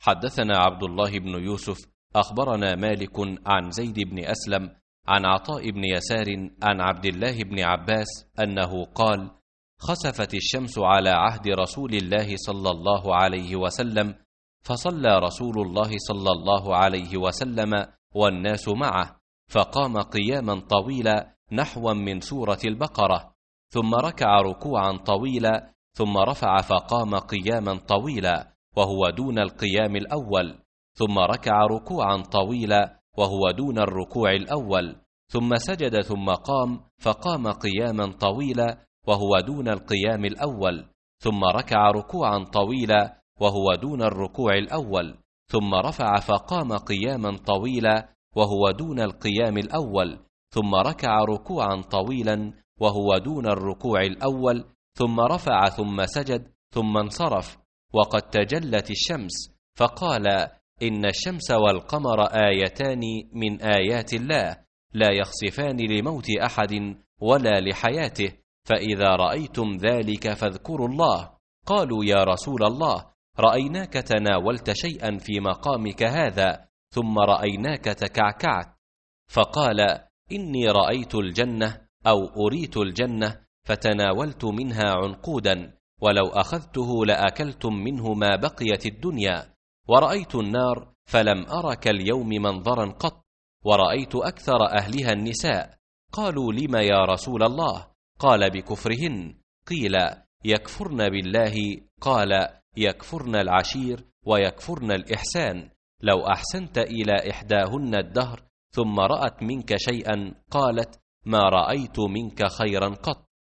حدثنا عبد الله بن يوسف أخبرنا مالك عن زيد بن أسلم عن عطاء بن يسار عن عبد الله بن عباس أنه قال: خسفت الشمس على عهد رسول الله صلى الله عليه وسلم، فصلى رسول الله صلى الله عليه وسلم والناس معه، فقام قياما طويلا نحوا من سورة البقرة، ثم ركع ركوعا طويلا، ثم رفع فقام قياما طويلا وهو دون القيام الأول، ثم ركع ركوعا طويلا وهو دون الركوع الأول، ثم سجد ثم قام فقام قياما طويلا وهو دون القيام الأول، ثم ركع ركوعا طويلا وهو دون الركوع الأول، ثم رفع فقام قياما طويلا وهو دون القيام الأول، ثم ركع ركوعا طويلا وهو دون الركوع الأول، ثم رفع ثم سجد ثم انصرف، وقد تجلت الشمس، فقال: إن الشمس والقمر آيتان من آيات الله، لا يخسفان لموت أحد ولا لحياته، فإذا رأيتم ذلك فاذكروا الله. قالوا: يا رسول الله، رأيناك تناولت شيئا في مقامك هذا، ثم رأيناك تكعكعت. فقال: إني رأيت الجنة أو أريت الجنة فتناولت منها عنقودا، ولو أخذته لأكلتم منه ما بقيت الدنيا، ورأيت النار فلم أر كاليوم منظرا قط، ورأيت أكثر أهلها النساء. قالوا: لم يا رسول الله؟ قال: بكفرهن. قيل: يكفرن بالله؟ قال: يكفرن العشير ويكفرن الإحسان. لو أحسنت إلى إحداهن الدهر ثم رأت منك شيئا قالت: ما رأيت منك خيرا قط.